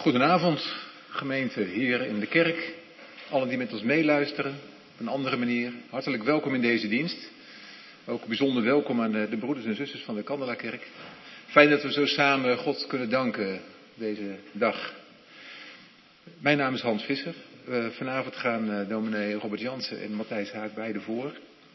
Goedenavond, gemeente hier in de kerk. Allen die met ons meeluisteren, op een andere manier. Hartelijk welkom in deze dienst. Ook bijzonder welkom aan de broeders en zusters van de Candelakerk. Fijn dat we zo samen God kunnen danken deze dag. Mijn naam is Hans Visser. Vanavond gaan dominee Robert Jansen en Matthijs Haak beide voor.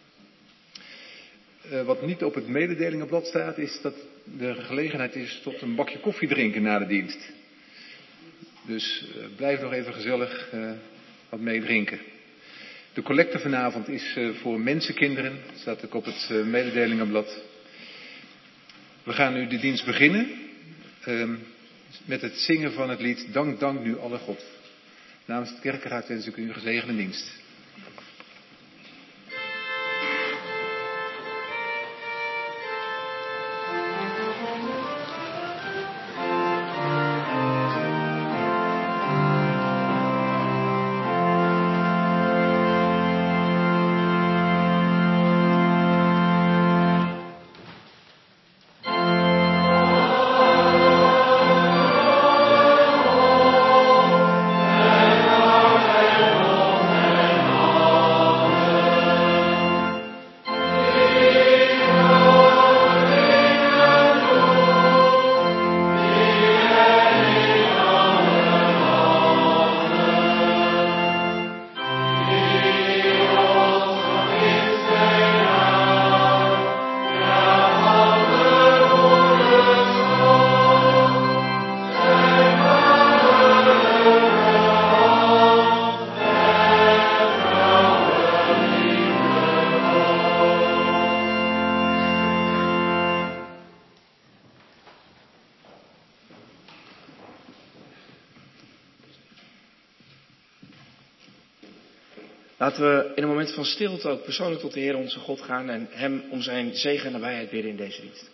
Wat niet op het mededelingenblad staat, is dat er gelegenheid is tot een bakje koffie drinken na de dienst. Dus blijf nog even gezellig wat meedrinken. De collecte vanavond is voor mensenkinderen. Dat staat ook op het mededelingenblad. We gaan nu de dienst beginnen met het zingen van het lied Dank, dank nu alle God. Namens het kerkenraad wens ik u een gezegende dienst. Laten we in een moment van stilte ook persoonlijk tot de Heer onze God gaan en Hem om zijn zegen en nabijheid bidden in deze dienst.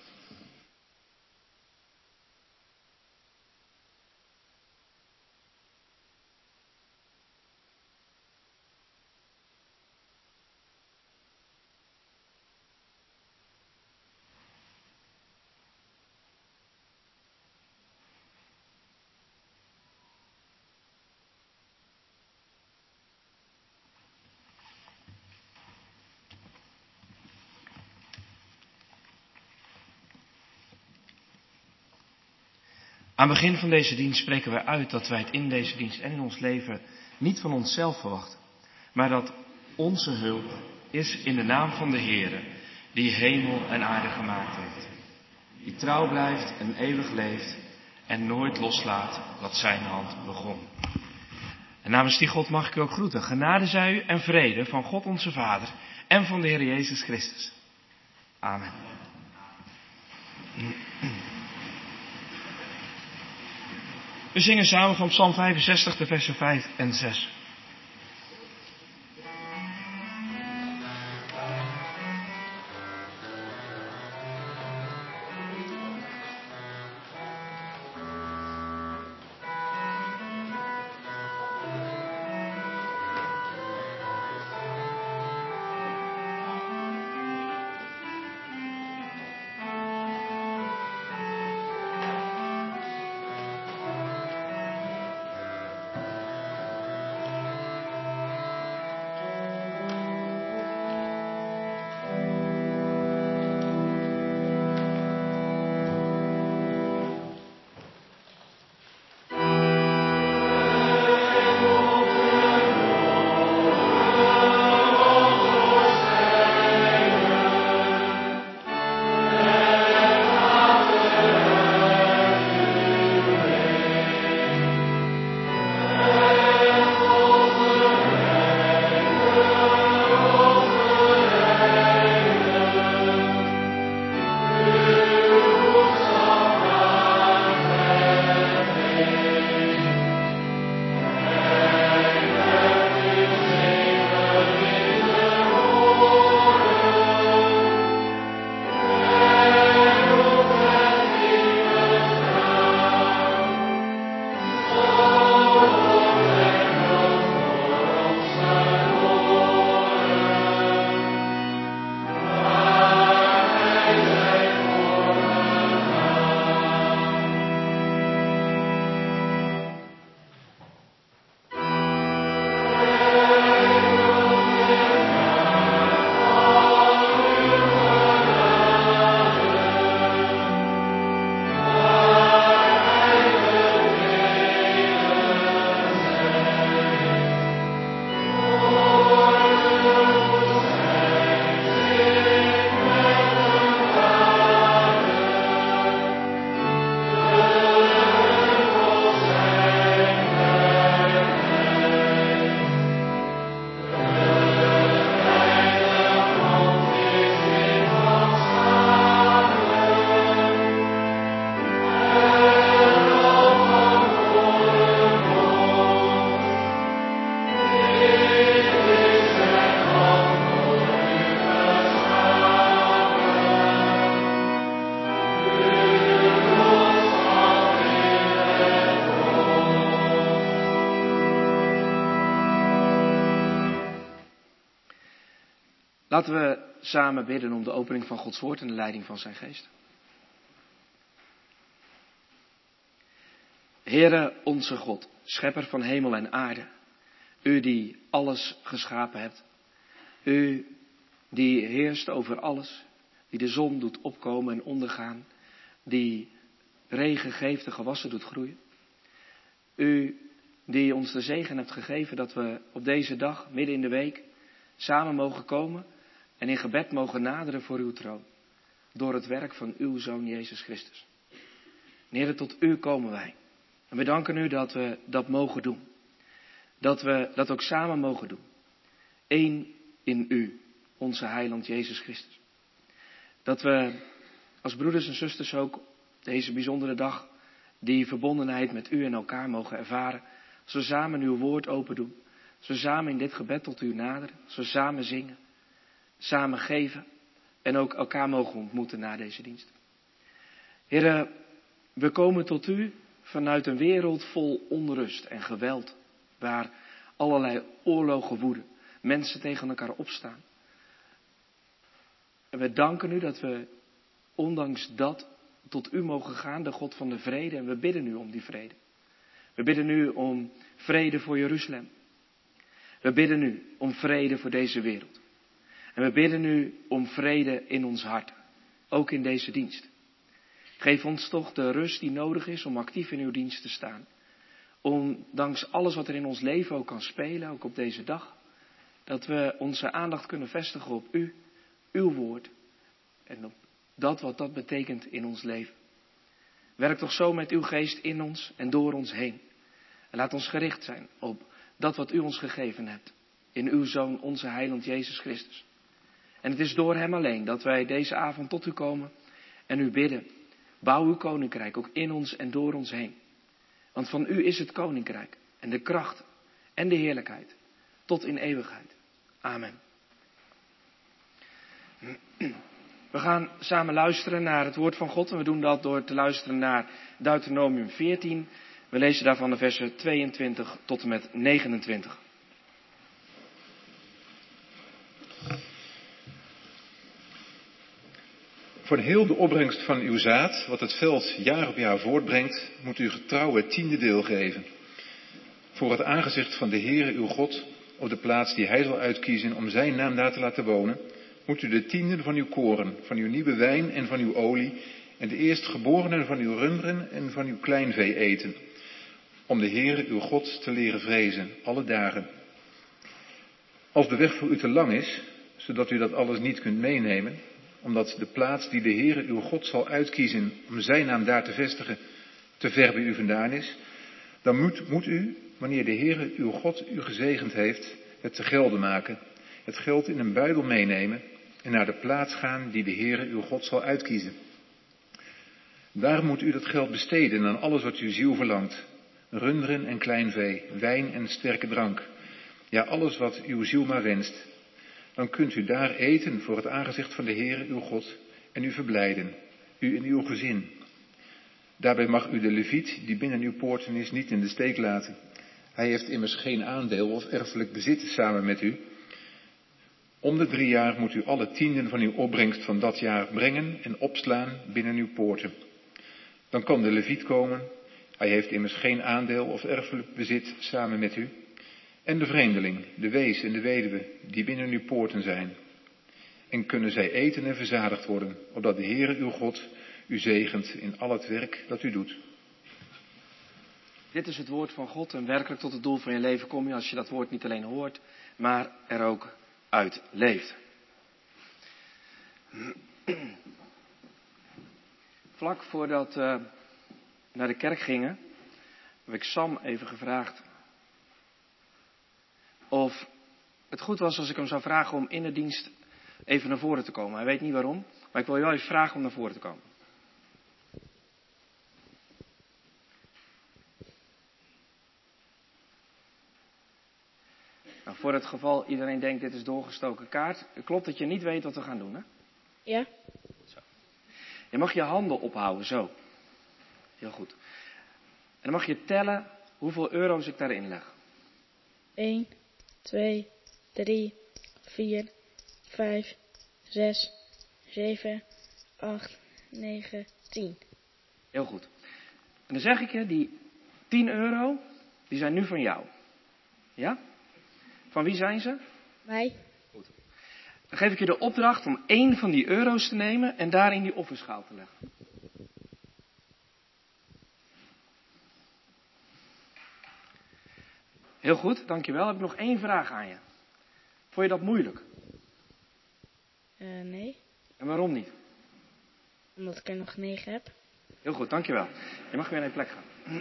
Aan het begin van deze dienst spreken wij uit dat wij het in deze dienst en in ons leven niet van onszelf verwachten. Maar dat onze hulp is in de naam van de Heere, die hemel en aarde gemaakt heeft. Die trouw blijft en eeuwig leeft en nooit loslaat wat zijn hand begon. En namens die God mag ik u ook groeten. Genade zij u en vrede van God onze Vader en van de Heer Jezus Christus. Amen. We zingen samen van Psalm 65, de versen 5 en 6. Laten we samen bidden om de opening van Gods woord en de leiding van zijn geest. Heere onze God, schepper van hemel en aarde, u die alles geschapen hebt, u die heerst over alles, die de zon doet opkomen en ondergaan, die regen geeft en gewassen doet groeien. U die ons de zegen hebt gegeven dat we op deze dag, midden in de week, samen mogen komen en in gebed mogen naderen voor uw troon. Door het werk van uw Zoon Jezus Christus. Heere, tot u komen wij. En we danken u dat we dat mogen doen. Dat we dat ook samen mogen doen. Eén in u, onze heiland Jezus Christus. Dat we als broeders en zusters ook deze bijzondere dag die verbondenheid met u en elkaar mogen ervaren. Als we samen uw woord open doen. Als we samen in dit gebed tot u naderen. Als we samen zingen. Samen geven. En ook elkaar mogen ontmoeten na deze dienst. Heere, we komen tot u vanuit een wereld vol onrust en geweld. Waar allerlei oorlogen woeden. Mensen tegen elkaar opstaan. En we danken u dat we ondanks dat tot u mogen gaan, de God van de vrede. En we bidden u om die vrede. We bidden u om vrede voor Jeruzalem. We bidden u om vrede voor deze wereld. En we bidden u om vrede in ons hart. Ook in deze dienst. Geef ons toch de rust die nodig is om actief in uw dienst te staan. Ondanks alles wat er in ons leven ook kan spelen, ook op deze dag. Dat we onze aandacht kunnen vestigen op u, uw woord. En op dat wat dat betekent in ons leven. Werk toch zo met uw geest in ons en door ons heen. En laat ons gericht zijn op dat wat u ons gegeven hebt. In uw Zoon, onze heiland Jezus Christus. En het is door hem alleen dat wij deze avond tot u komen en u bidden. Bouw uw koninkrijk ook in ons en door ons heen. Want van u is het koninkrijk en de kracht en de heerlijkheid tot in eeuwigheid. Amen. We gaan samen luisteren naar het woord van God en we doen dat door te luisteren naar Deuteronomium 14. We lezen daarvan de versen 22 tot en met 29. Voor heel de opbrengst van uw zaad, wat het veld jaar op jaar voortbrengt, moet u getrouw het 10e deel geven. Voor het aangezicht van de Heere uw God, op de plaats die hij zal uitkiezen om zijn naam daar te laten wonen, moet u de 10e van uw koren, van uw nieuwe wijn en van uw olie, en de eerstgeborenen van uw runderen en van uw kleinvee eten, om de Heere uw God te leren vrezen, alle dagen. Als de weg voor u te lang is, zodat u dat alles niet kunt meenemen, omdat de plaats die de Heere uw God zal uitkiezen om zijn naam daar te vestigen, te ver bij u vandaan is, dan moet u, wanneer de Heere uw God u gezegend heeft, het te gelden maken, het geld in een buidel meenemen en naar de plaats gaan die de Heere uw God zal uitkiezen. Daar moet u dat geld besteden aan alles wat uw ziel verlangt, runderen en kleinvee, wijn en sterke drank, ja alles wat uw ziel maar wenst. Dan kunt u daar eten voor het aangezicht van de Heere uw God en u verblijden, u en uw gezin. Daarbij mag u de leviet die binnen uw poorten is niet in de steek laten. Hij heeft immers geen aandeel of erfelijk bezit samen met u. Om de 3 jaar moet u alle 10e van uw opbrengst van dat jaar brengen en opslaan binnen uw poorten. Dan kan de leviet komen, hij heeft immers geen aandeel of erfelijk bezit samen met u. En de vreemdeling, de wees en de weduwe, die binnen uw poorten zijn. En kunnen zij eten en verzadigd worden, opdat de Heere uw God u zegent in al het werk dat u doet. Dit is het woord van God en werkelijk tot het doel van je leven kom je als je dat woord niet alleen hoort, maar er ook uit leeft. Vlak voordat we naar de kerk gingen, heb ik Sam even gevraagd of het goed was als ik hem zou vragen om in de dienst even naar voren te komen. Hij weet niet waarom, maar ik wil je wel even vragen om naar voren te komen. Nou, voor het geval iedereen denkt dit is doorgestoken kaart. Klopt dat je niet weet wat we gaan doen, hè? Ja. Zo. Je mag je handen ophouden, zo. Heel goed. En dan mag je tellen hoeveel euro's ik daarin leg. 1, 2, 3, 4, 5, 6, 7, 8, 9, 10. Heel goed. En dan zeg ik je, die 10 euro, die zijn nu van jou. Ja? Van wie zijn ze? Mij. Goed. Dan geef ik je de opdracht om 1 van die euro's te nemen en daar in die offerschaal te leggen. Heel goed, dankjewel. Heb ik nog 1 vraag aan je. Vond je dat moeilijk? Nee. En waarom niet? Omdat ik er nog 9 heb. Heel goed, dankjewel. Je mag weer naar je plek gaan.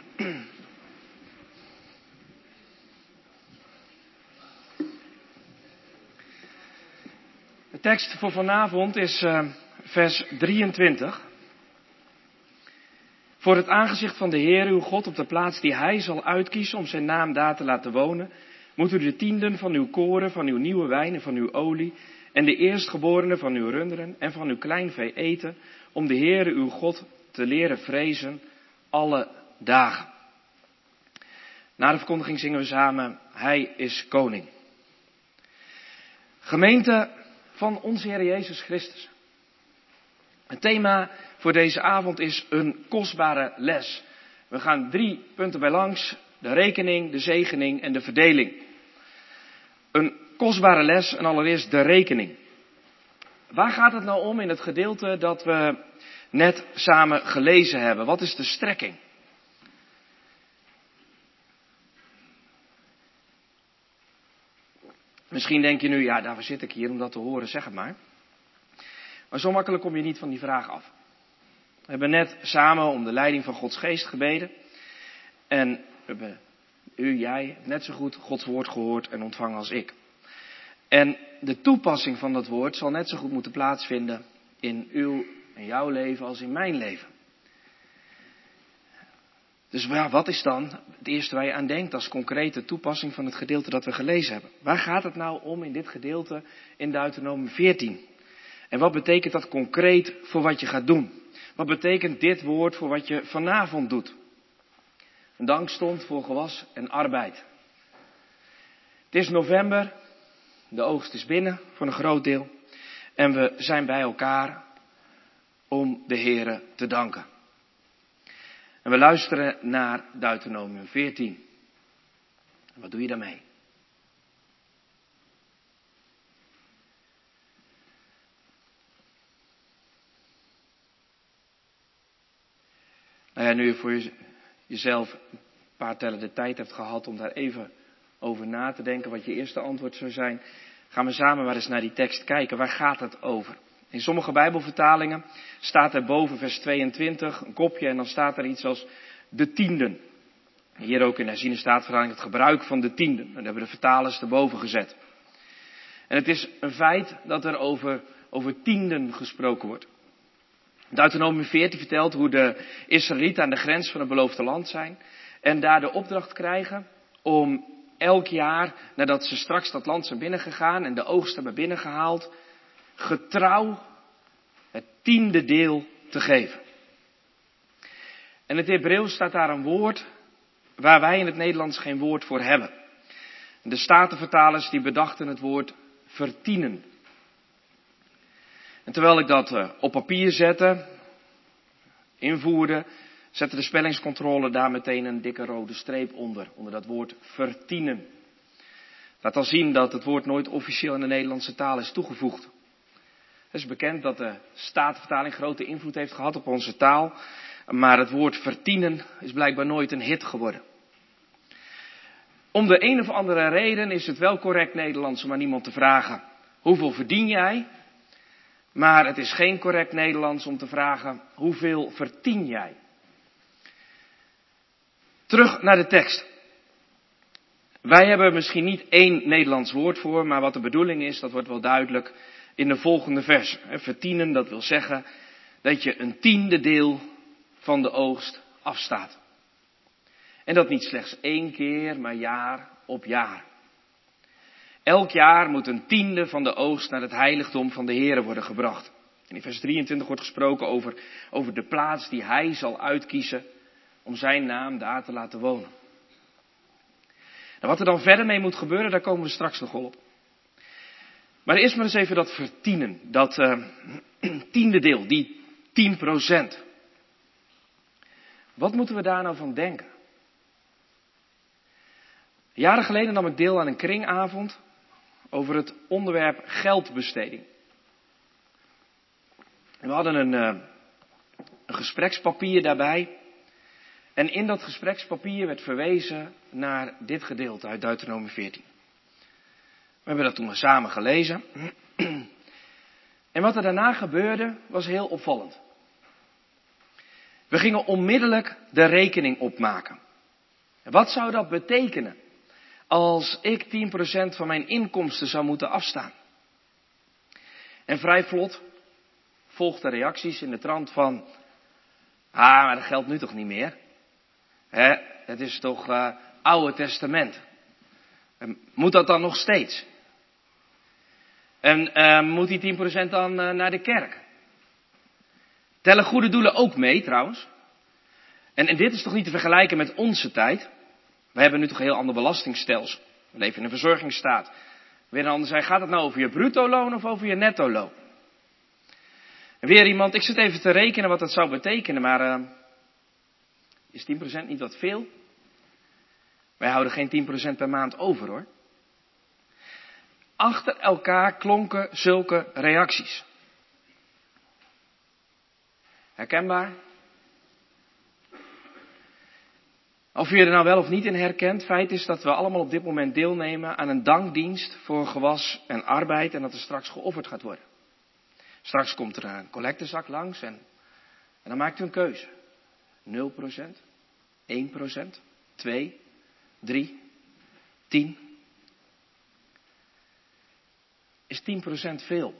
De tekst voor vanavond is vers 23. Voor het aangezicht van de Heer uw God op de plaats die Hij zal uitkiezen om zijn naam daar te laten wonen, moet u de tienden van uw koren, van uw nieuwe wijn en van uw olie en de eerstgeborene van uw runderen en van uw kleinvee eten, om de Heer uw God te leren vrezen alle dagen. Na de verkondiging zingen we samen, Hij is koning. Gemeente van onze Heer Jezus Christus. Het thema voor deze avond is een kostbare les. We gaan 3 punten bij langs, de rekening, de zegening en de verdeling. Een kostbare les en allereerst de rekening. Waar gaat het nou om in het gedeelte dat we net samen gelezen hebben? Wat is de strekking? Misschien denk je nu, ja, daarvoor zit ik hier om dat te horen, zeg het maar. Maar zo makkelijk kom je niet van die vraag af. We hebben net samen om de leiding van Gods geest gebeden. En we hebben jij, net zo goed Gods woord gehoord en ontvangen als ik. En de toepassing van dat woord zal net zo goed moeten plaatsvinden in uw en jouw leven als in mijn leven. Dus ja, wat is dan het eerste waar je aan denkt als concrete toepassing van het gedeelte dat we gelezen hebben? Waar gaat het nou om in dit gedeelte in Deuteronomium 14? En wat betekent dat concreet voor wat je gaat doen? Wat betekent dit woord voor wat je vanavond doet? Een dankstond voor gewas en arbeid. Het is november, de oogst is binnen voor een groot deel. En we zijn bij elkaar om de Heere te danken. En we luisteren naar Deuteronomium 14. En wat doe je daarmee? Nou ja, nu je voor jezelf een paar tellen de tijd hebt gehad om daar even over na te denken wat je eerste antwoord zou zijn, gaan we samen maar eens naar die tekst kijken. Waar gaat het over? In sommige Bijbelvertalingen staat er boven vers 22 een kopje en dan staat er iets als de tienden. Hier ook in de herziene staatvertaling het gebruik van de tienden. En daar hebben de vertalers erboven gezet. En het is een feit dat er over tienden gesproken wordt. Deuteronomium 14 vertelt hoe de Israëlieten aan de grens van het beloofde land zijn. En daar de opdracht krijgen om elk jaar, nadat ze straks dat land zijn binnengegaan en de oogst hebben binnengehaald, getrouw het 10e deel te geven. En in het Hebreeuws staat daar een woord waar wij in het Nederlands geen woord voor hebben. De Statenvertalers die bedachten het woord vertienen. En terwijl ik dat op papier zette, invoerde, zette de spellingscontrole daar meteen een dikke rode streep onder dat woord vertienen. Laat al zien dat het woord nooit officieel in de Nederlandse taal is toegevoegd. Het is bekend dat de Statenvertaling grote invloed heeft gehad op onze taal, maar het woord vertienen is blijkbaar nooit een hit geworden. Om de een of andere reden is het wel correct Nederlands om aan iemand te vragen, hoeveel verdien jij? Maar het is geen correct Nederlands om te vragen, hoeveel verdien jij? Terug naar de tekst. Wij hebben misschien niet één Nederlands woord voor, maar wat de bedoeling is, dat wordt wel duidelijk in de volgende vers. Vertienen, dat wil zeggen dat je een 10e deel van de oogst afstaat. En dat niet slechts 1 keer, maar jaar op jaar. Elk jaar moet een 10e van de oogst naar het heiligdom van de Heere worden gebracht. En in vers 23 wordt gesproken over de plaats die Hij zal uitkiezen om zijn naam daar te laten wonen. En wat er dan verder mee moet gebeuren, daar komen we straks nog op. Maar eerst maar eens even dat vertienen, dat tiende deel, die 10%. Wat moeten we daar nou van denken? Jaren geleden nam ik deel aan een kringavond over het onderwerp geldbesteding. En we hadden een gesprekspapier daarbij. En in dat gesprekspapier werd verwezen naar dit gedeelte uit Deuteronomium 14. We hebben dat toen maar samen gelezen. En wat er daarna gebeurde was heel opvallend. We gingen onmiddellijk de rekening opmaken. Wat zou dat betekenen als ik 10% van mijn inkomsten zou moeten afstaan? En vrij vlot volgden reacties in de trant van, maar dat geldt nu toch niet meer? Het is toch Oude Testament? Moet dat dan nog steeds? En moet die 10% dan naar de kerk? Tellen goede doelen ook mee trouwens? En dit is toch niet te vergelijken met onze tijd? We hebben nu toch een heel ander belastingstelsel. We leven in een verzorgingsstaat. Weer een ander zei, gaat het nou over je bruto loon of over je netto loon? En weer iemand, ik zit even te rekenen wat dat zou betekenen, maar is 10% niet wat veel? Wij houden geen 10% per maand over hoor. Achter elkaar klonken zulke reacties. Herkenbaar? Of je er nou wel of niet in herkent, feit is dat we allemaal op dit moment deelnemen aan een dankdienst voor gewas en arbeid en dat er straks geofferd gaat worden. Straks komt er een collectezak langs en dan maakt u een keuze. 0%, 1%, 2, 3, 10. Is 10% veel?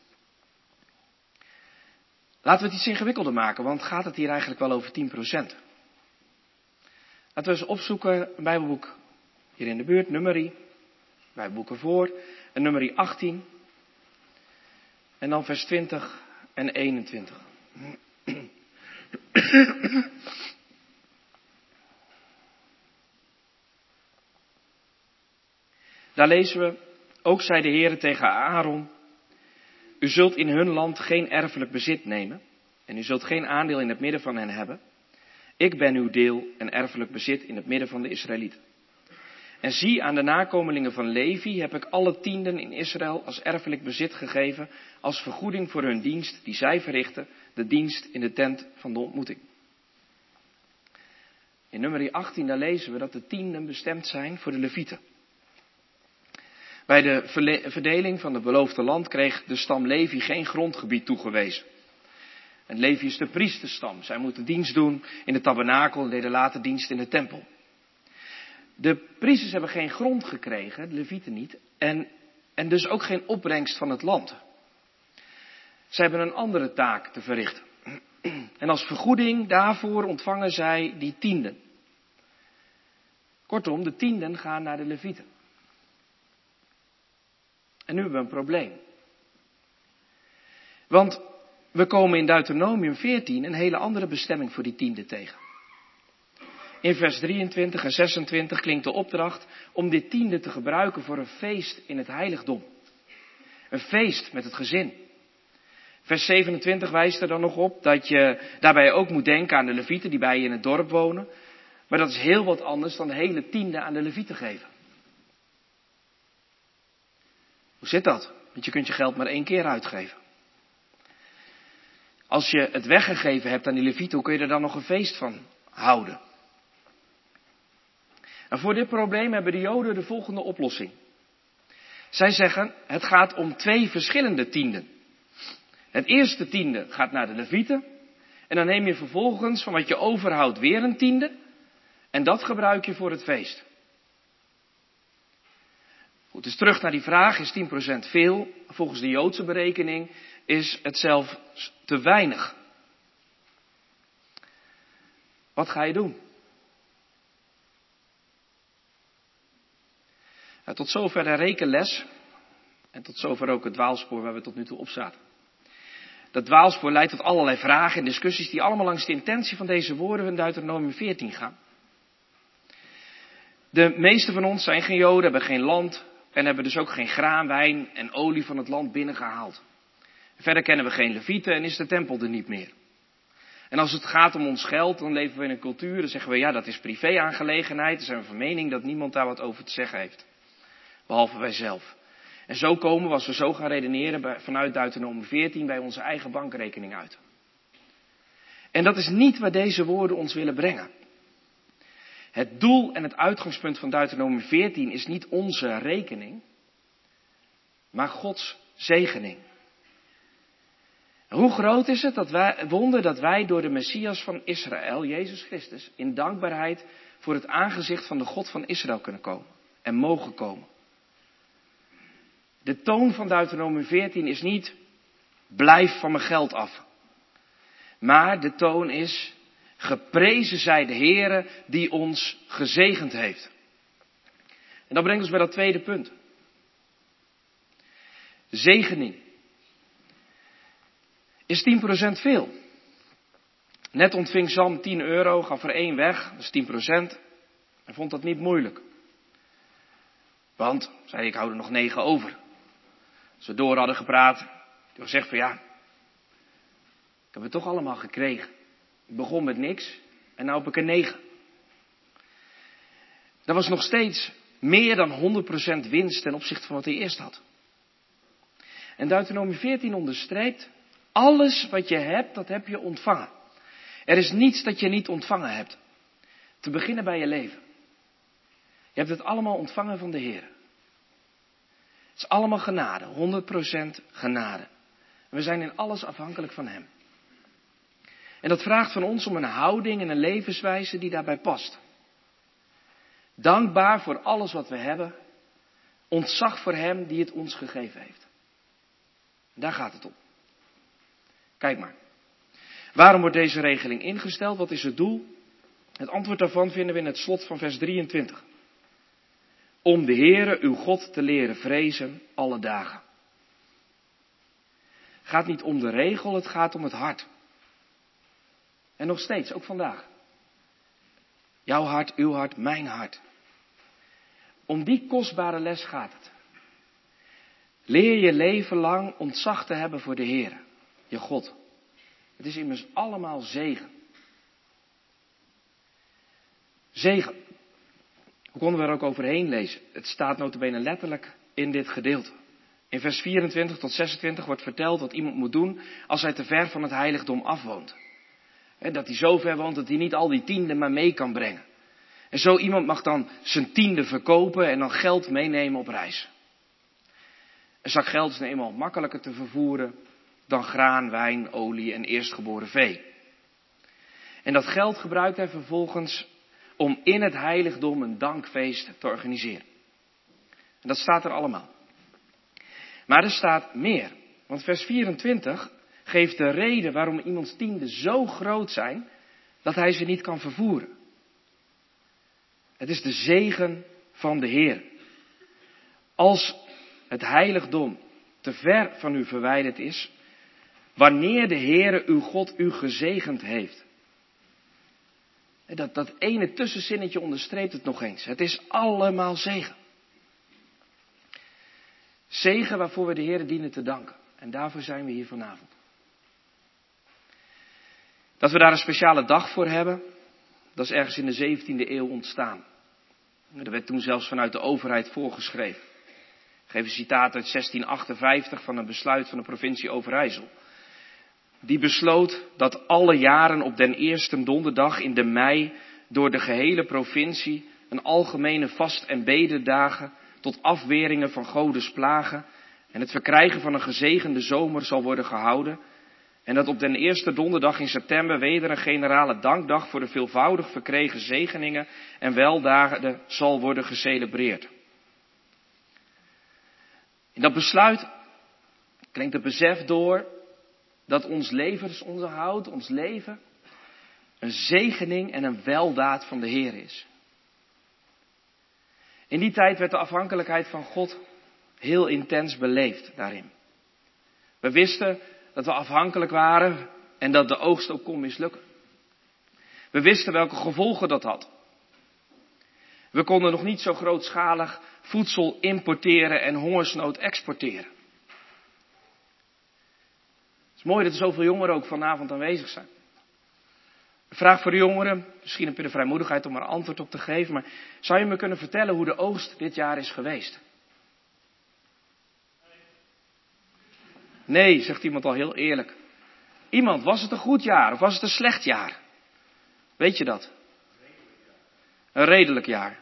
Laten we het iets ingewikkelder maken, want gaat het hier eigenlijk wel over 10%? Laten we eens opzoeken, een Bijbelboek hier in de buurt, Numeri, Bijbelboek ervoor, en Numeri 18, en dan vers 20 en 21. Daar lezen we, ook zei de Heere tegen Aaron, u zult in hun land geen erfelijk bezit nemen, en u zult geen aandeel in het midden van hen hebben. Ik ben uw deel en erfelijk bezit in het midden van de Israëlieten. En zie, aan de nakomelingen van Levi heb ik alle tienden in Israël als erfelijk bezit gegeven, als vergoeding voor hun dienst die zij verrichten, de dienst in de tent van de ontmoeting. In Numeri 18 daar lezen we dat de tienden bestemd zijn voor de Levieten. Bij de verdeling van het beloofde land kreeg de stam Levi geen grondgebied toegewezen. En Levi is de priesterstam. Zij moeten dienst doen in de tabernakel en deden later dienst in de tempel. De priesters hebben geen grond gekregen, de Levieten niet, en dus ook geen opbrengst van het land. Zij hebben een andere taak te verrichten. En als vergoeding daarvoor ontvangen zij die tienden. Kortom, de tienden gaan naar de Levieten. En nu hebben we een probleem. Want we komen in Deuteronomium 14 een hele andere bestemming voor die tiende tegen. In vers 23 en 26 klinkt de opdracht om dit tiende te gebruiken voor een feest in het heiligdom. Een feest met het gezin. Vers 27 wijst er dan nog op dat je daarbij ook moet denken aan de Levieten die bij je in het dorp wonen. Maar dat is heel wat anders dan de hele tiende aan de Levieten geven. Hoe zit dat? Want je kunt je geld maar 1 keer uitgeven. Als je het weggegeven hebt aan die Levieten, hoe kun je er dan nog een feest van houden? En voor dit probleem hebben de Joden de volgende oplossing. Zij zeggen, het gaat om 2 verschillende tienden. Het eerste tiende gaat naar de Levieten. En dan neem je vervolgens van wat je overhoudt weer een tiende. En dat gebruik je voor het feest. Goed, dus terug naar die vraag, is 10% veel? Volgens de Joodse berekening is het zelfs te weinig. Wat ga je doen? Nou, tot zover de rekenles. En tot zover ook het dwaalspoor waar we tot nu toe op zaten. Dat dwaalspoor leidt tot allerlei vragen en discussies die allemaal langs de intentie van deze woorden in Deuteronomium 14 gaan. De meeste van ons zijn geen Joden, hebben geen land, en hebben dus ook geen graan, wijn en olie van het land binnengehaald. Verder kennen we geen levieten en is de tempel er niet meer. En als het gaat om ons geld, dan leven we in een cultuur, dan zeggen we ja, dat is privé-aangelegenheid. Dan zijn we van mening dat niemand daar wat over te zeggen heeft. Behalve wij zelf. En zo komen we, als we zo gaan redeneren, vanuit Deuteronomium 14 bij onze eigen bankrekening uit. En dat is niet waar deze woorden ons willen brengen. Het doel en het uitgangspunt van Deuteronomium 14 is niet onze rekening, maar Gods zegening. Hoe groot is het wonder dat wij door de Messias van Israël, Jezus Christus, in dankbaarheid voor het aangezicht van de God van Israël kunnen komen en mogen komen. De toon van Deuteronomium 14 is niet, blijf van mijn geld af. Maar de toon is, geprezen zij de Heere die ons gezegend heeft. En dat brengt ons bij dat tweede punt. Zegening. Is 10% veel? Net ontving Sam €10, gaf er 1 weg, dat is 10%. Hij vond dat niet moeilijk. Want, zei ik, hou er nog 9 over. Als we door hadden gepraat, had hij gezegd van ja, ik heb het toch allemaal gekregen. Ik begon met niks en nu heb ik er 9. Dat was nog steeds meer dan 100% winst ten opzichte van wat hij eerst had. En Deuteronomium 14 onderstreept, alles wat je hebt, dat heb je ontvangen. Er is niets dat je niet ontvangen hebt. Te beginnen bij je leven. Je hebt het allemaal ontvangen van de Heer. Het is allemaal genade, 100% genade. En we zijn in alles afhankelijk van Hem. En dat vraagt van ons om een houding en een levenswijze die daarbij past. Dankbaar voor alles wat we hebben. Ontzag voor Hem die het ons gegeven heeft. Daar gaat het om. Kijk maar. Waarom wordt deze regeling ingesteld? Wat is het doel? Het antwoord daarvan vinden we in het slot van vers 23. Om de Heere uw God te leren vrezen alle dagen. Het gaat niet om de regel, het gaat om het hart. En nog steeds, ook vandaag. Jouw hart, uw hart, mijn hart. Om die kostbare les gaat het. Leer je leven lang ontzag te hebben voor de Heere, je God. Het is immers allemaal zegen. Zegen. Hoe konden we er ook overheen lezen? Het staat nota bene letterlijk in dit gedeelte. In vers 24 tot 26 wordt verteld wat iemand moet doen als hij te ver van het heiligdom afwoont. En dat hij zo ver woont dat hij niet al die tienden maar mee kan brengen. En zo iemand mag dan zijn tiende verkopen en dan geld meenemen op reis. Een zak geld is nou eenmaal makkelijker te vervoeren dan graan, wijn, olie en eerstgeboren vee. En dat geld gebruikt hij vervolgens om in het heiligdom een dankfeest te organiseren. En dat staat er allemaal. Maar er staat meer. Want vers 24 geeft de reden waarom iemands tienden zo groot zijn dat hij ze niet kan vervoeren. Het is de zegen van de Heer. Als het heiligdom te ver van u verwijderd is, wanneer de Heere uw God u gezegend heeft. Dat ene tussenzinnetje onderstreept het nog eens. Het is allemaal zegen. Zegen waarvoor we de Heere dienen te danken. En daarvoor zijn we hier vanavond. Dat we daar een speciale dag voor hebben, dat is ergens in de 17e eeuw ontstaan. Er werd toen zelfs vanuit de overheid voorgeschreven. Ik geef een citaat uit 1658 van een besluit van de provincie Overijssel. Die besloot dat alle jaren op den eerste donderdag in de mei door de gehele provincie een algemene vast- en bededagen tot afweringen van Godes plagen en het verkrijgen van een gezegende zomer zal worden gehouden. En dat op den eerste donderdag in september weder een generale dankdag voor de veelvoudig verkregen zegeningen en weldaden zal worden gecelebreerd. In dat besluit klinkt het besef door dat ons levensonderhoud, ons leven, een zegening en een weldaad van de Heer is. In die tijd werd de afhankelijkheid van God heel intens beleefd daarin. We wisten dat we afhankelijk waren en dat de oogst ook kon mislukken. We wisten welke gevolgen dat had. We konden nog niet zo grootschalig voedsel importeren en hongersnood exporteren. Het is mooi dat er zoveel jongeren ook vanavond aanwezig zijn. Een vraag voor de jongeren, misschien heb je de vrijmoedigheid om er antwoord op te geven, maar zou je me kunnen vertellen hoe de oogst dit jaar is geweest? Nee, zegt iemand al heel eerlijk. Iemand, was het een goed jaar of was het een slecht jaar? Weet je dat? Een redelijk jaar.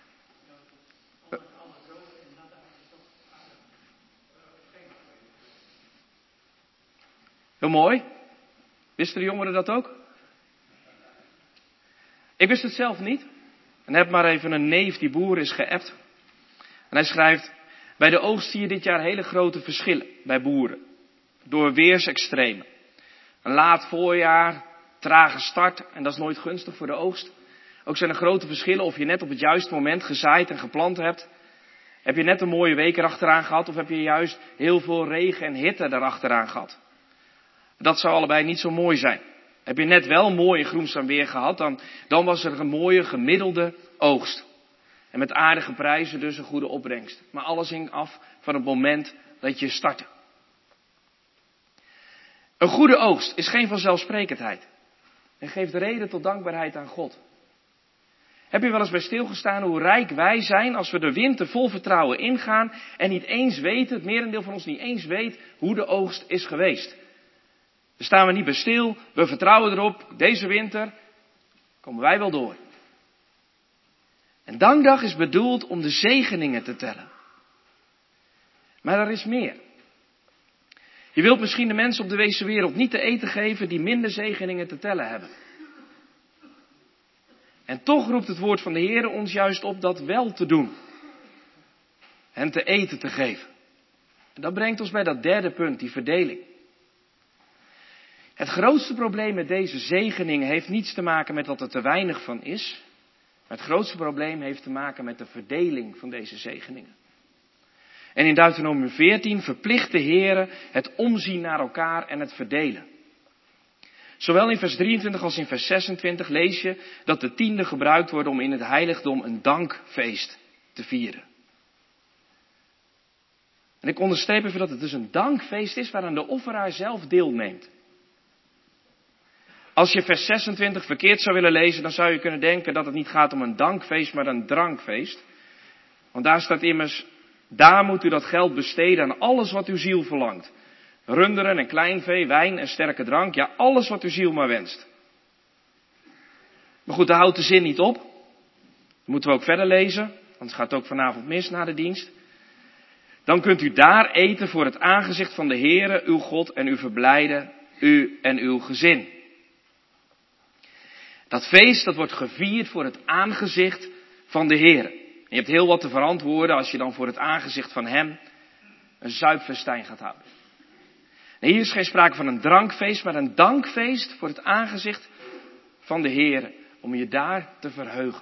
Heel mooi. Wisten de jongeren dat ook? Ik wist het zelf niet. En heb maar even een neef die boer is geappt. En hij schrijft, bij de oogst zie je dit jaar hele grote verschillen bij boeren. Door weersextremen. Een laat voorjaar, trage start en dat is nooit gunstig voor de oogst. Ook zijn er grote verschillen of je net op het juiste moment gezaaid en geplant hebt. Heb je net een mooie week erachteraan gehad of heb je juist heel veel regen en hitte erachteraan gehad? Dat zou allebei niet zo mooi zijn. Heb je net wel mooi groenzaam weer gehad, dan was er een mooie gemiddelde oogst. En met aardige prijzen dus een goede opbrengst. Maar alles hing af van het moment dat je startte. Een goede oogst is geen vanzelfsprekendheid. En geeft reden tot dankbaarheid aan God. Heb je wel eens bij stilgestaan hoe rijk wij zijn als we de winter vol vertrouwen ingaan en niet eens weten, het merendeel van ons niet eens weet, hoe de oogst is geweest. Daar staan we niet bij stil, we vertrouwen erop, deze winter komen wij wel door. En dankdag is bedoeld om de zegeningen te tellen. Maar er is meer. Je wilt misschien de mensen op deze wereld niet te eten geven die minder zegeningen te tellen hebben. En toch roept het woord van de Heer ons juist op dat wel te doen. Hen te eten te geven. En dat brengt ons bij dat derde punt, die verdeling. Het grootste probleem met deze zegeningen heeft niets te maken met wat er te weinig van is. Maar het grootste probleem heeft te maken met de verdeling van deze zegeningen. En in Deuteronomium 14 verplicht de Heer het omzien naar elkaar en het verdelen. Zowel in vers 23 als in vers 26 lees je dat de tienden gebruikt worden om in het heiligdom een dankfeest te vieren. En ik onderstreep even dat het dus een dankfeest is waaraan de offeraar zelf deelneemt. Als je vers 26 verkeerd zou willen lezen, dan zou je kunnen denken dat het niet gaat om een dankfeest, maar een drankfeest. Want daar staat immers, daar moet u dat geld besteden aan alles wat uw ziel verlangt. Runderen en kleinvee, wijn en sterke drank, ja alles wat uw ziel maar wenst. Maar goed, daar houdt de zin niet op. Dat moeten we ook verder lezen, anders gaat het ook vanavond mis na de dienst. Dan kunt u daar eten voor het aangezicht van de Heere, uw God, en u verblijden, u en uw gezin. Dat feest, dat wordt gevierd voor het aangezicht van de Heere. En je hebt heel wat te verantwoorden als je dan voor het aangezicht van hem een zuipfestijn gaat houden. En hier is geen sprake van een drankfeest, maar een dankfeest voor het aangezicht van de Heere. Om je daar te verheugen.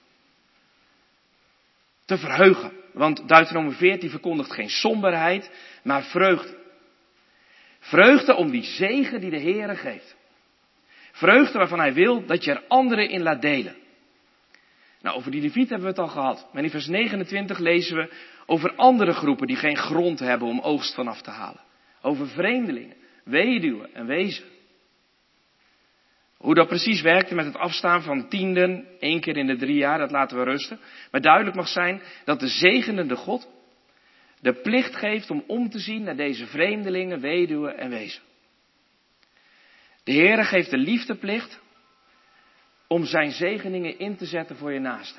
Te verheugen. Want Deuteronomium 14 verkondigt geen somberheid, maar vreugde. Vreugde om die zegen die de Heere geeft. Vreugde waarvan hij wil dat je er anderen in laat delen. Nou, over die leviet hebben we het al gehad. Maar in vers 29 lezen we over andere groepen die geen grond hebben om oogst vanaf te halen. Over vreemdelingen, weduwen en wezen. Hoe dat precies werkte met het afstaan van tienden, 1 keer in de 3 jaar, dat laten we rusten. Maar duidelijk mag zijn dat de zegenende God de plicht geeft om te zien naar deze vreemdelingen, weduwen en wezen. De Heere geeft de liefdeplicht om zijn zegeningen in te zetten voor je naaste.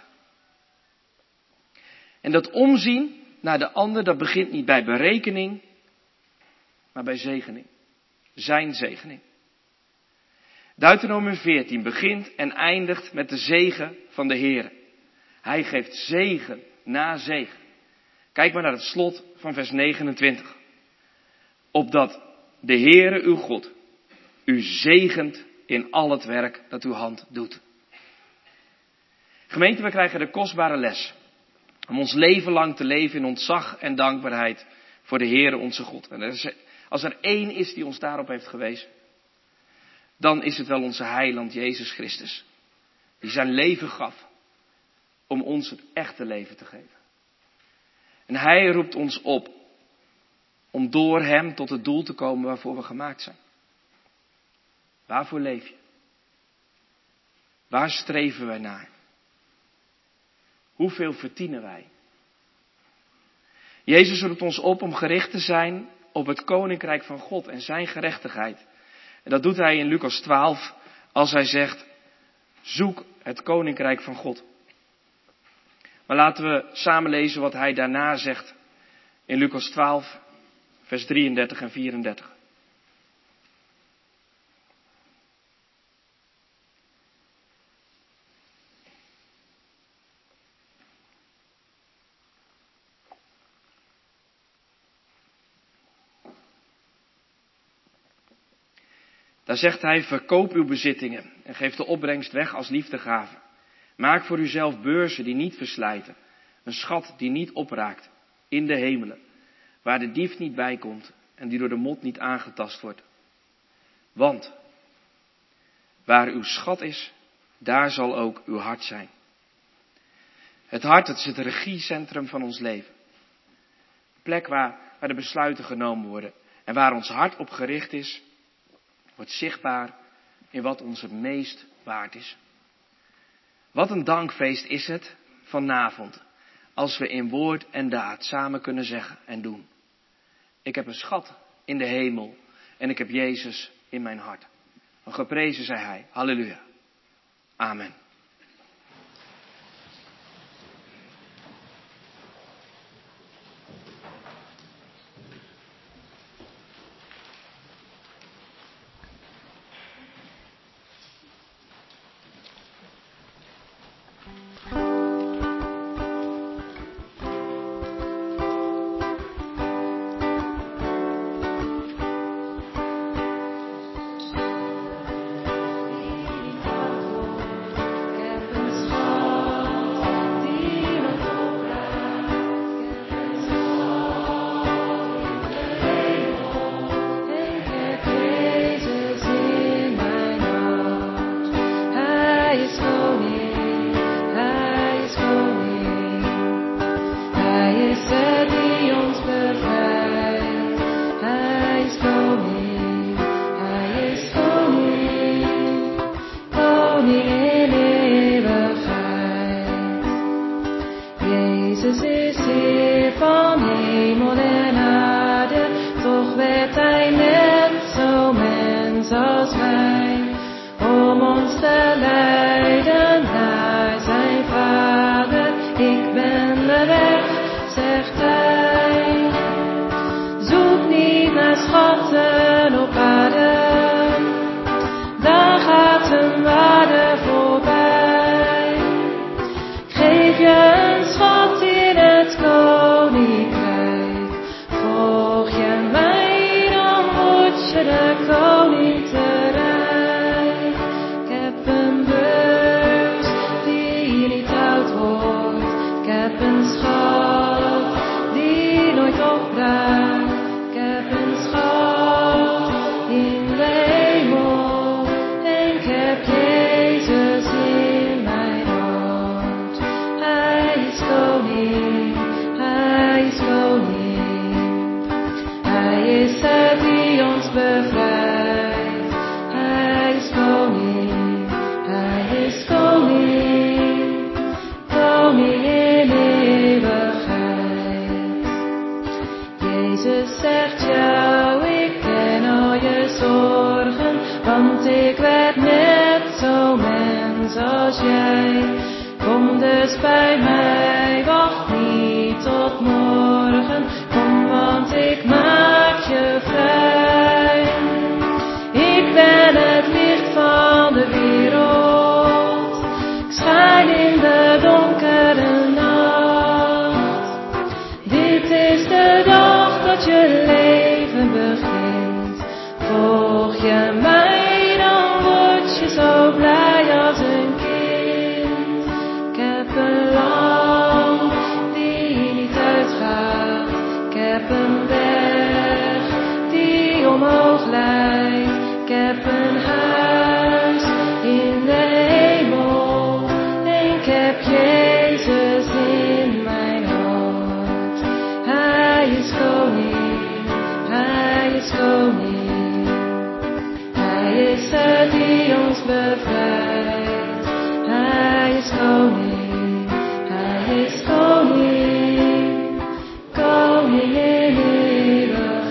En dat omzien naar de ander, dat begint niet bij berekening, maar bij zegening. Zijn zegening. Deuteronomium 14 begint en eindigt met de zegen van de Heere. Hij geeft zegen na zegen. Kijk maar naar het slot van vers 29. Opdat de Heere uw God u zegent in al het werk dat uw hand doet. Gemeente, we krijgen de kostbare les. Om ons leven lang te leven in ontzag en dankbaarheid voor de Heere onze God. En als er één is die ons daarop heeft gewezen, dan is het wel onze heiland Jezus Christus. Die zijn leven gaf. om ons het echte leven te geven. En hij roept ons op om door hem tot het doel te komen waarvoor we gemaakt zijn. Waarvoor leef je? Waar streven wij naar? Hoeveel verdienen wij? Jezus roept ons op om gericht te zijn op het koninkrijk van God en zijn gerechtigheid. En dat doet hij in Lucas 12 als hij zegt, zoek het koninkrijk van God. Maar laten we samen lezen wat hij daarna zegt in Lucas 12, vers 33 en 34. Daar zegt hij, verkoop uw bezittingen en geef de opbrengst weg als liefdegave. Maak voor uzelf beurzen die niet verslijten, een schat die niet opraakt, in de hemelen, waar de dief niet bij komt en die door de mot niet aangetast wordt. Want waar uw schat is, daar zal ook uw hart zijn. Het hart, dat is het regiecentrum van ons leven. De plek waar de besluiten genomen worden. En waar ons hart op gericht is, wordt zichtbaar in wat ons het meest waard is. Wat een dankfeest is het vanavond, als we in woord en daad samen kunnen zeggen en doen. Ik heb een schat in de hemel en ik heb Jezus in mijn hart. Geprezen zij hij. Halleluja. Amen. Jezus is het die ons bevrijdt. Hij is koning, hij is koning, koning in eeuwigheid.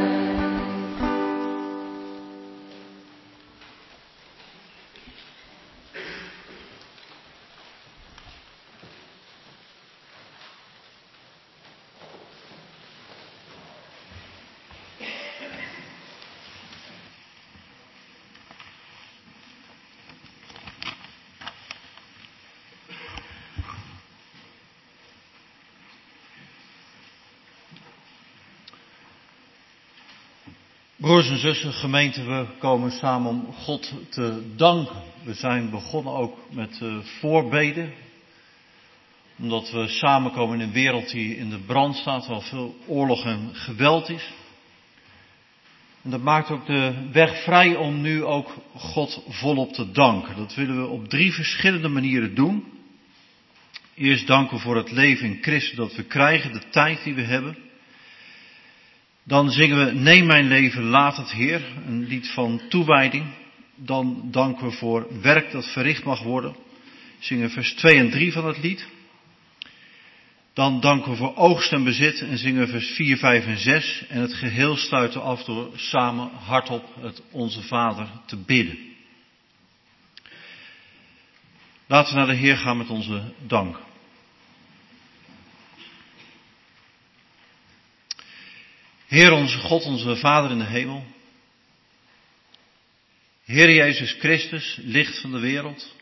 Broers en zussen, gemeente, we komen samen om God te danken. We zijn begonnen ook met voorbeden. Omdat we samenkomen in een wereld die in de brand staat, waar veel oorlog en geweld is. En dat maakt ook de weg vrij om nu ook God volop te danken. Dat willen we op 3 verschillende manieren doen. Eerst danken voor het leven in Christus dat we krijgen, de tijd die we hebben. Dan zingen we Neem mijn leven, laat het Heer, een lied van toewijding. Dan danken we voor werk dat verricht mag worden. Zingen vers 2 en 3 van het lied. Dan danken we voor oogst en bezit en zingen vers 4, 5 en 6. En het geheel sluiten we af door samen hardop het Onze Vader te bidden. Laten we naar de Heer gaan met onze dank. Heer onze God, onze Vader in de hemel. Heer Jezus Christus, licht van de wereld.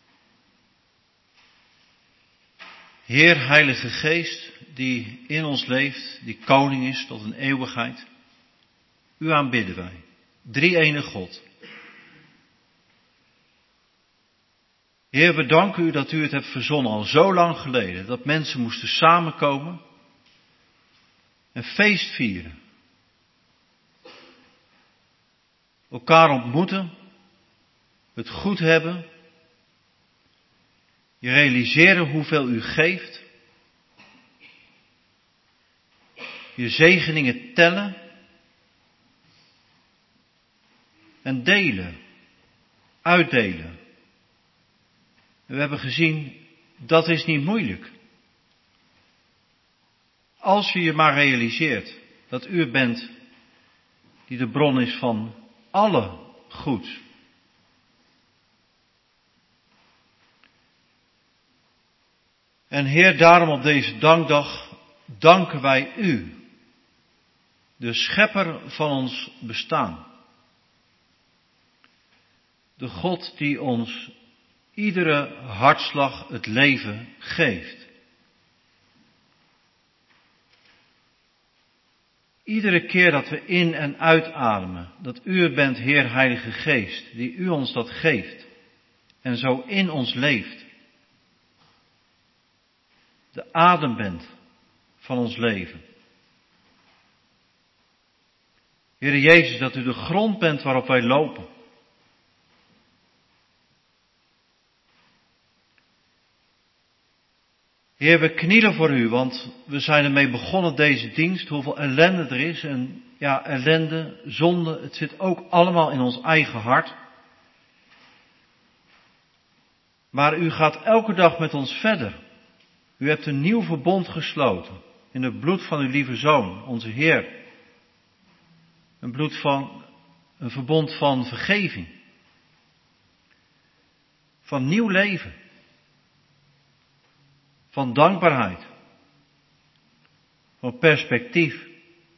Heer Heilige Geest, die in ons leeft, die koning is tot een eeuwigheid. U aanbidden wij, drie-ene God. Heer, we danken u dat u het hebt verzonnen al zo lang geleden, dat mensen moesten samenkomen en feest vieren. Elkaar ontmoeten, het goed hebben, je realiseren hoeveel u geeft, je zegeningen tellen en delen, uitdelen. We hebben gezien, dat is niet moeilijk. Als je je maar realiseert dat u het bent die de bron is van alle goeds. En Heer, daarom op deze dankdag danken wij u, de schepper van ons bestaan. De God die ons iedere hartslag het leven geeft. Iedere keer dat we in- en uitademen, dat u het bent, Heer Heilige Geest, die u ons dat geeft en zo in ons leeft. De adem bent van ons leven. Heer Jezus, dat u de grond bent waarop wij lopen. Heer, we knielen voor u, want we zijn ermee begonnen deze dienst, hoeveel ellende er is. En ja, ellende, zonde, het zit ook allemaal in ons eigen hart. Maar u gaat elke dag met ons verder. U hebt een nieuw verbond gesloten in het bloed van uw lieve Zoon, onze Heer. Een verbond van vergeving. Van nieuw leven. Van dankbaarheid. Van perspectief.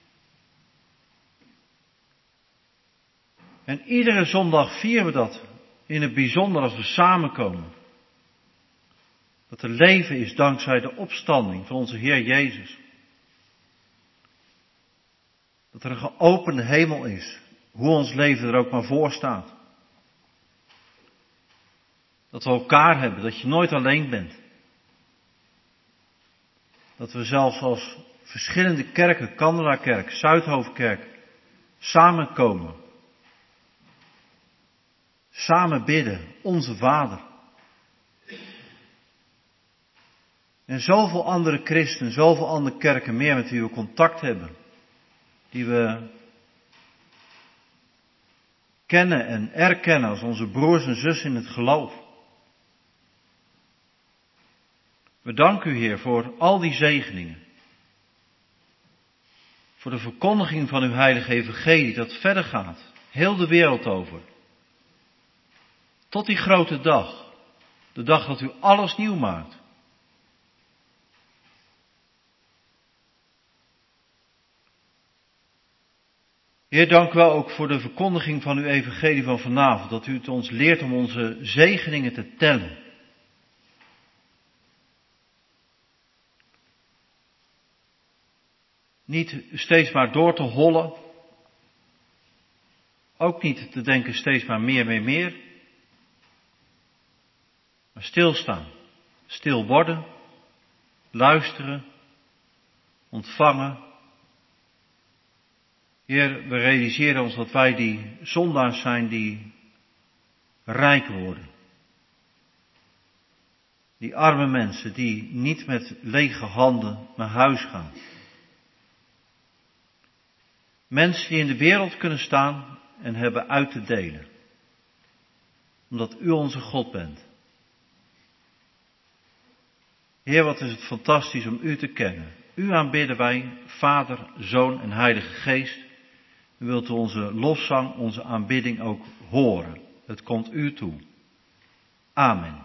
En iedere zondag vieren we dat in het bijzonder als we samenkomen. Dat er leven is dankzij de opstanding van onze Heer Jezus. Dat er een geopende hemel is, hoe ons leven er ook maar voor staat. Dat we elkaar hebben, dat je nooit alleen bent. Dat we zelfs als verschillende kerken, Kandelaarkerk, Zuidhoofdkerk, samenkomen. Samen bidden, onze Vader. En zoveel andere christenen, zoveel andere kerken meer met wie we contact hebben. Die we kennen en erkennen als onze broers en zussen in het geloof. We danken u, Heer, voor al die zegeningen. Voor de verkondiging van uw heilige evangelie dat verder gaat, heel de wereld over. Tot die grote dag, de dag dat u alles nieuw maakt. Heer, dank u wel ook voor de verkondiging van uw evangelie van vanavond, dat u het ons leert om onze zegeningen te tellen. Niet steeds maar door te hollen, ook niet te denken steeds maar meer, maar stilstaan, stil worden, luisteren, ontvangen. Heer, we realiseren ons dat wij die zondaars zijn die rijk worden. Die arme mensen die niet met lege handen naar huis gaan. Mensen die in de wereld kunnen staan en hebben uit te delen. Omdat u onze God bent. Heer, wat is het fantastisch om u te kennen. U aanbidden wij, Vader, Zoon en Heilige Geest. U wilt onze lofzang, onze aanbidding ook horen. Het komt u toe. Amen.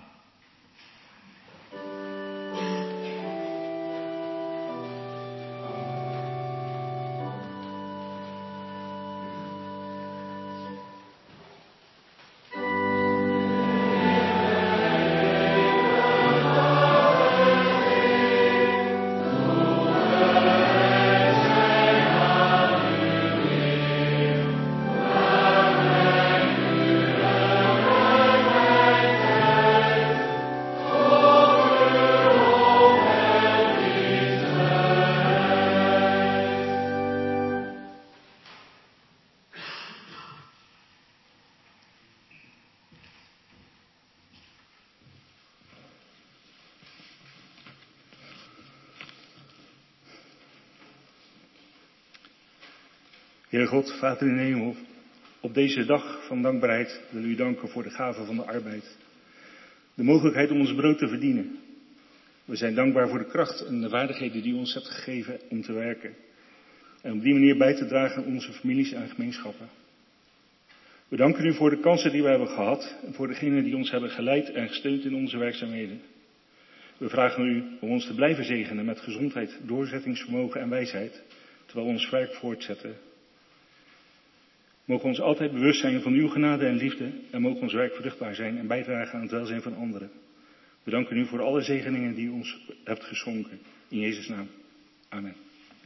Heer God, Vader in de hemel, op deze dag van dankbaarheid willen we u danken voor de gave van de arbeid. De mogelijkheid om ons brood te verdienen. We zijn dankbaar voor de kracht en de vaardigheden die u ons hebt gegeven om te werken. En op die manier bij te dragen aan onze families en gemeenschappen. We danken u voor de kansen die we hebben gehad en voor degenen die ons hebben geleid en gesteund in onze werkzaamheden. We vragen u om ons te blijven zegenen met gezondheid, doorzettingsvermogen en wijsheid, terwijl we ons werk voortzetten. Mogen we ons altijd bewust zijn van uw genade en liefde en mogen ons werk vruchtbaar zijn en bijdragen aan het welzijn van anderen. We danken u voor alle zegeningen die u ons hebt geschonken. In Jezus' naam. Amen.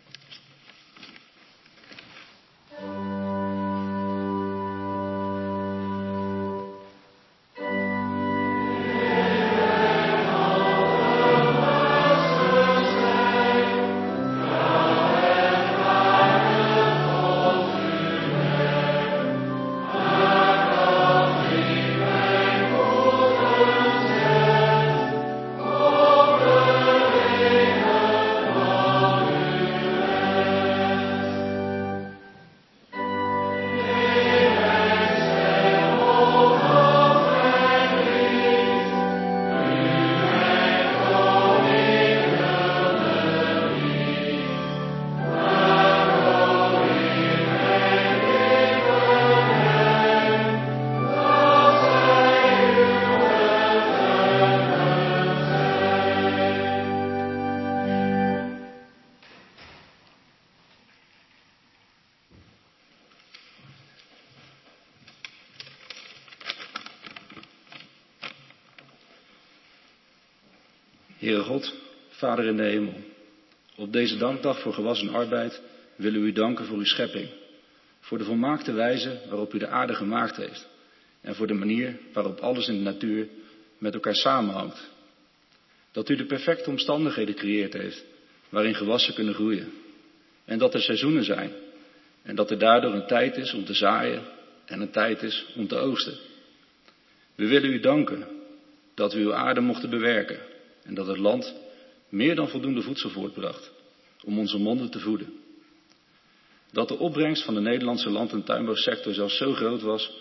Heere God, Vader in de hemel, op deze dankdag voor gewassen arbeid willen we u danken voor uw schepping, voor de volmaakte wijze waarop u de aarde gemaakt heeft en voor de manier waarop alles in de natuur met elkaar samenhangt. Dat u de perfecte omstandigheden gecreëerd heeft waarin gewassen kunnen groeien en dat er seizoenen zijn en dat er daardoor een tijd is om te zaaien en een tijd is om te oogsten. We willen u danken dat we uw aarde mochten bewerken en dat het land meer dan voldoende voedsel voortbracht om onze monden te voeden. Dat de opbrengst van de Nederlandse land- en tuinbouwsector zelfs zo groot was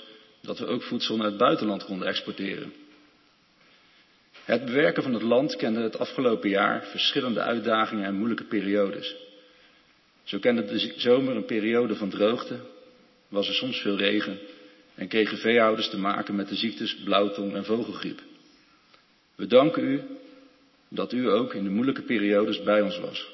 dat we ook voedsel naar het buitenland konden exporteren. Het bewerken van het land kende het afgelopen jaar verschillende uitdagingen en moeilijke periodes. Zo kende de zomer een periode van droogte, was er soms veel regen en kregen veehouders te maken met de ziektes blauwtong en vogelgriep. We danken u dat u ook in de moeilijke periodes bij ons was.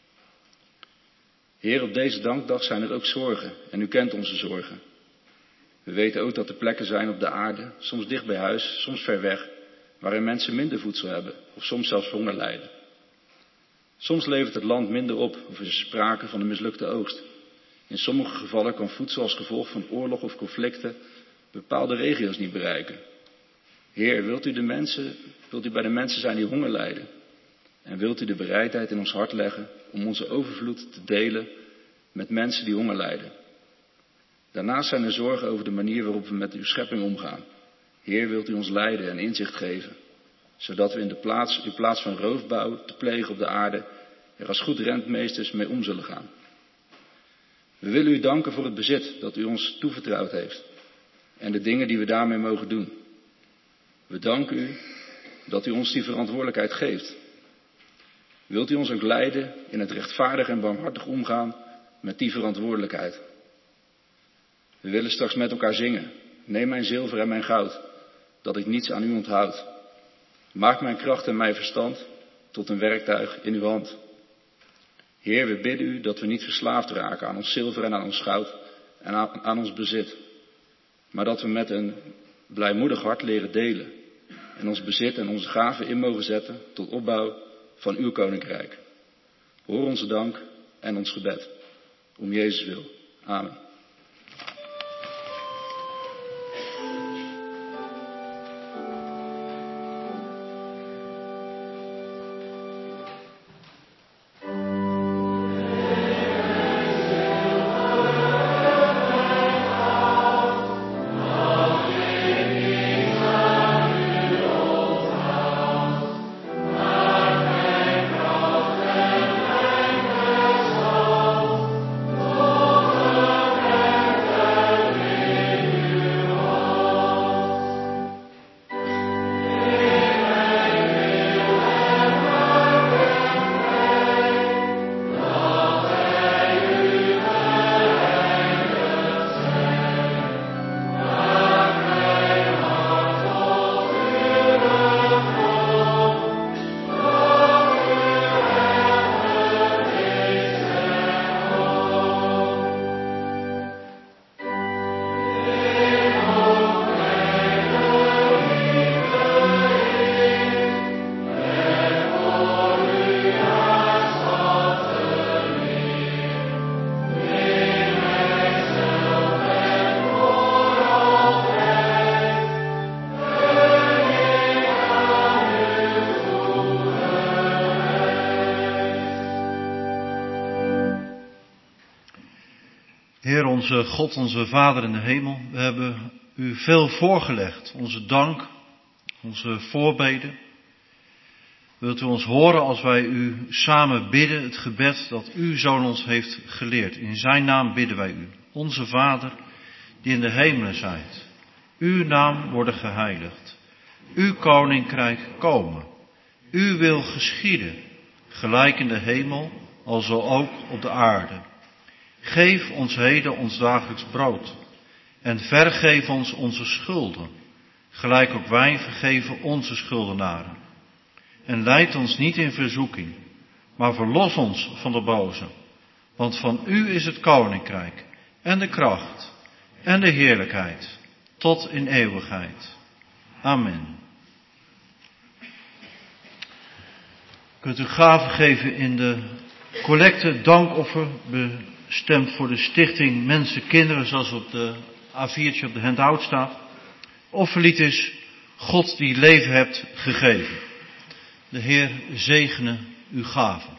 Heer, op deze dankdag zijn er ook zorgen en u kent onze zorgen. We weten ook dat er plekken zijn op de aarde, soms dicht bij huis, soms ver weg, waarin mensen minder voedsel hebben of soms zelfs honger lijden. Soms levert het land minder op of is er sprake van een mislukte oogst. In sommige gevallen kan voedsel als gevolg van oorlog of conflicten bepaalde regio's niet bereiken. Heer, wilt u bij de mensen zijn die honger lijden? En wilt u de bereidheid in ons hart leggen om onze overvloed te delen met mensen die honger lijden? Daarnaast zijn er zorgen over de manier waarop we met uw schepping omgaan. Heer, wilt u ons leiden en inzicht geven, zodat we in plaats van roofbouw te plegen op de aarde er als goed rentmeesters mee om zullen gaan. We willen u danken voor het bezit dat u ons toevertrouwd heeft en de dingen die we daarmee mogen doen. We danken u dat u ons die verantwoordelijkheid geeft. Wilt u ons ook leiden in het rechtvaardig en barmhartig omgaan met die verantwoordelijkheid? We willen straks met elkaar zingen. Neem mijn zilver en mijn goud, dat ik niets aan u onthoud. Maak mijn kracht en mijn verstand tot een werktuig in uw hand. Heer, we bidden u dat we niet verslaafd raken aan ons zilver en aan ons goud en aan ons bezit. Maar dat we met een blijmoedig hart leren delen en ons bezit en onze gaven in mogen zetten tot opbouw van uw koninkrijk. Hoor onze dank en ons gebed. Om Jezus wil. Amen. Heer, onze God, onze Vader in de hemel, we hebben u veel voorgelegd. Onze dank, onze voorbeden. Wilt u ons horen als wij u samen bidden, het gebed dat uw Zoon ons heeft geleerd. In zijn naam bidden wij u. Onze Vader, die in de hemelen zijt. Uw naam worden geheiligd. Uw koninkrijk komen. Uw wil geschieden, gelijk in de hemel, alzo ook op de aarde. Geef ons heden ons dagelijks brood en vergeef ons onze schulden, gelijk ook wij vergeven onze schuldenaren. En leid ons niet in verzoeking, maar verlos ons van de boze. Want van u is het koninkrijk en de kracht en de heerlijkheid tot in eeuwigheid. Amen. Kunt u gaven geven in de collecte dankoffer bestemd voor de stichting Mensen Kinderen, zoals op de A4'tje op de handout staat. Offerlied is God die leven hebt gegeven. De Heer zegene uw gaven.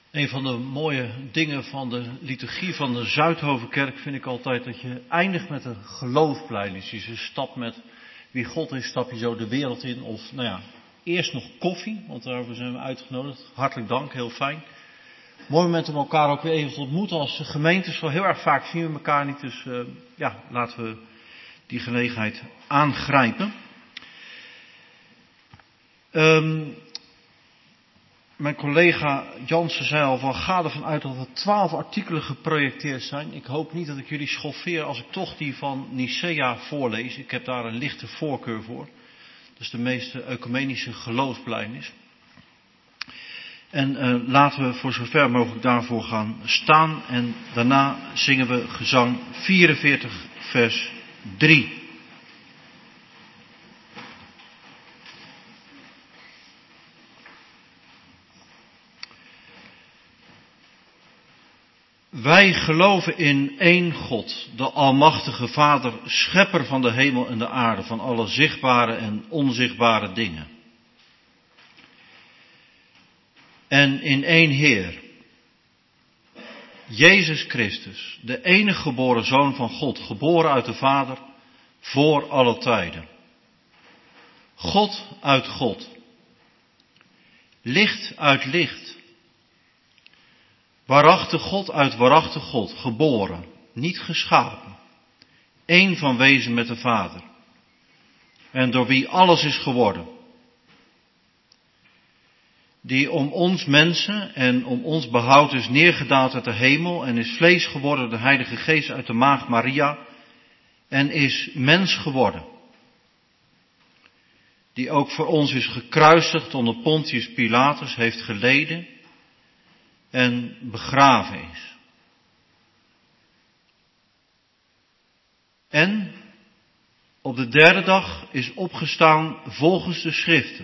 Een van de mooie dingen van de liturgie van de Zuidhovenkerk vind ik altijd dat je eindigt met een geloofsbelijdenis. Dus je stapt met wie God is, stap je zo de wereld in. Of eerst nog koffie, want daarvoor zijn we uitgenodigd. Hartelijk dank, heel fijn. Mooi moment om elkaar ook weer even te ontmoeten als gemeente. Zo heel erg vaak zien we elkaar niet, dus laten we die gelegenheid aangrijpen. Mijn collega Jansen zei al van ga ervan uit dat er 12 artikelen geprojecteerd zijn. Ik hoop niet dat ik jullie schoffeer als ik toch die van Nicea voorlees. Ik heb daar een lichte voorkeur voor. Dat is de meeste ecumenische geloofsbelijdenis. En laten we voor zover mogelijk daarvoor gaan staan. En daarna zingen we gezang 44 vers 3. Wij geloven in één God, de Almachtige Vader, schepper van de hemel en de aarde, van alle zichtbare en onzichtbare dingen. En in één Heer, Jezus Christus, de enige geboren Zoon van God, geboren uit de Vader, voor alle tijden. God uit God, licht uit licht. Waarachtig God uit waarachtig God, geboren, niet geschapen, één van wezen met de Vader, en door wie alles is geworden, die om ons mensen en om ons behoud is neergedaald uit de hemel en is vlees geworden, de Heilige Geest uit de maagd Maria, en is mens geworden, die ook voor ons is gekruisigd onder Pontius Pilatus, heeft geleden en begraven is. En op de derde dag is opgestaan volgens de Schriften.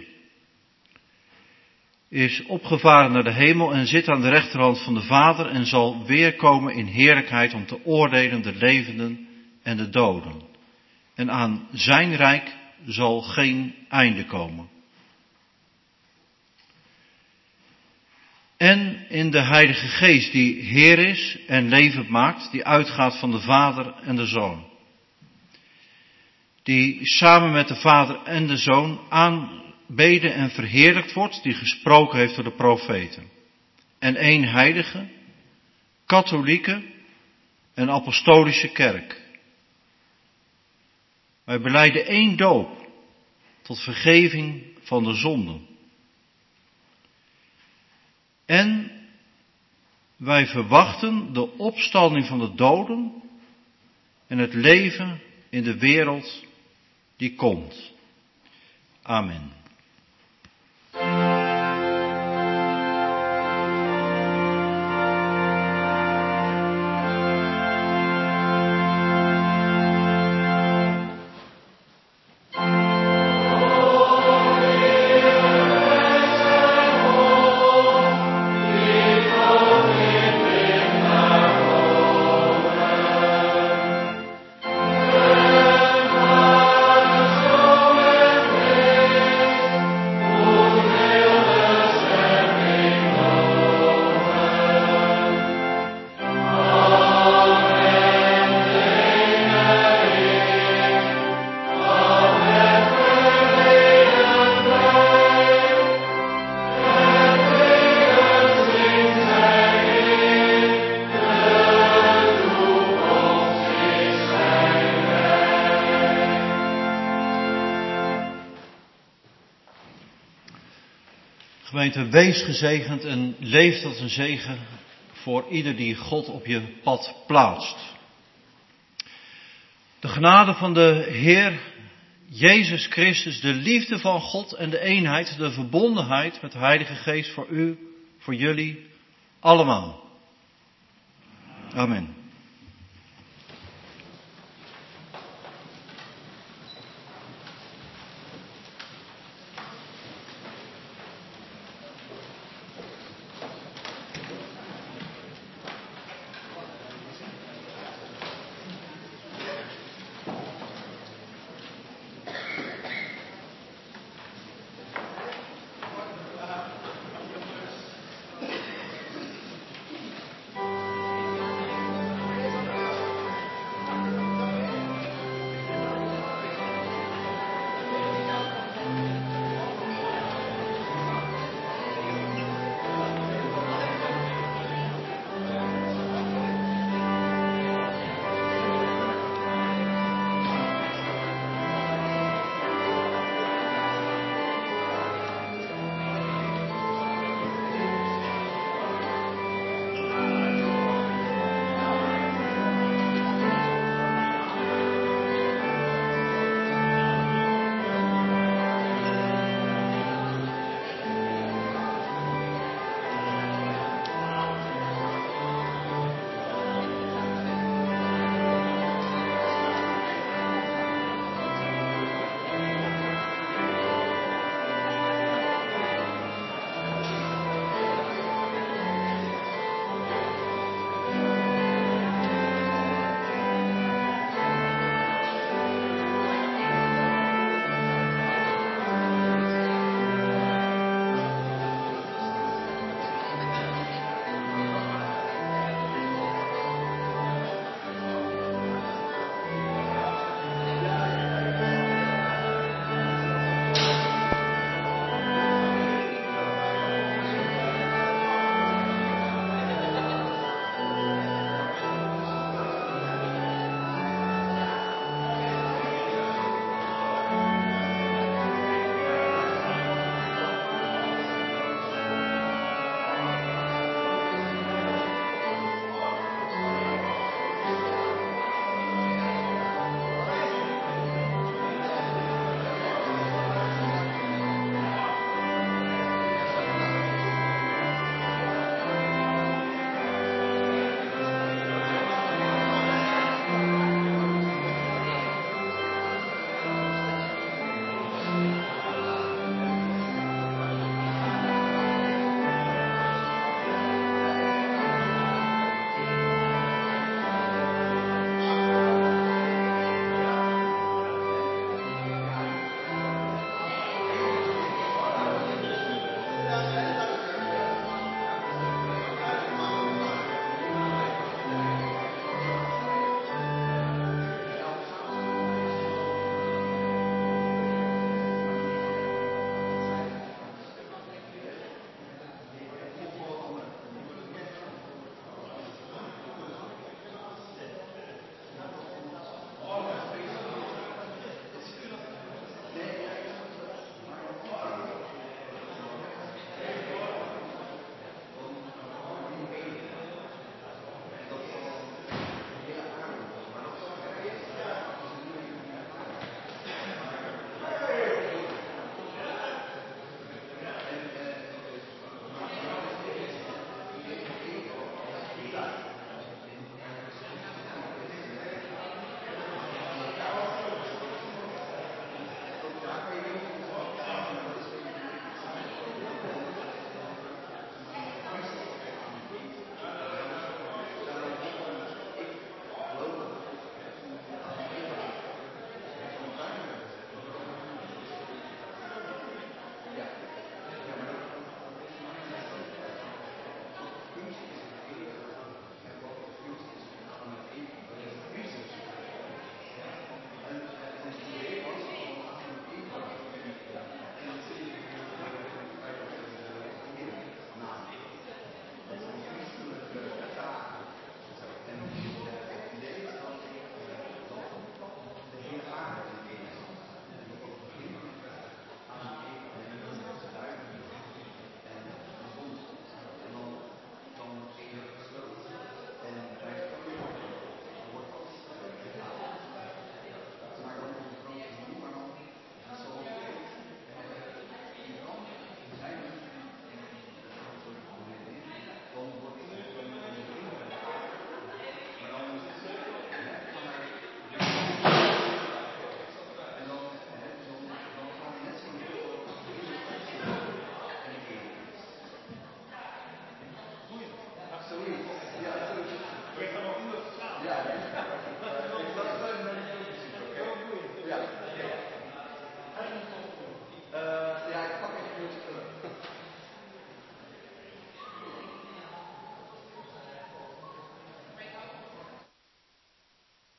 Is opgevaren naar de hemel en zit aan de rechterhand van de Vader en zal weerkomen in heerlijkheid om te oordelen de levenden en de doden. En aan zijn rijk zal geen einde komen. En in de Heilige Geest die Heer is en levend maakt, die uitgaat van de Vader en de Zoon. Die samen met de Vader en de Zoon aanbeden en verheerlijkt wordt, die gesproken heeft door de profeten. En één heilige, katholieke en apostolische kerk. Wij belijden één doop tot vergeving van de zonden. En wij verwachten de opstanding van de doden en het leven in de wereld die komt. Amen. Gemeente, wees gezegend en leef tot een zegen voor ieder die God op je pad plaatst. De genade van de Heer Jezus Christus, de liefde van God en de eenheid, de verbondenheid met de Heilige Geest voor u, voor jullie allemaal. Amen.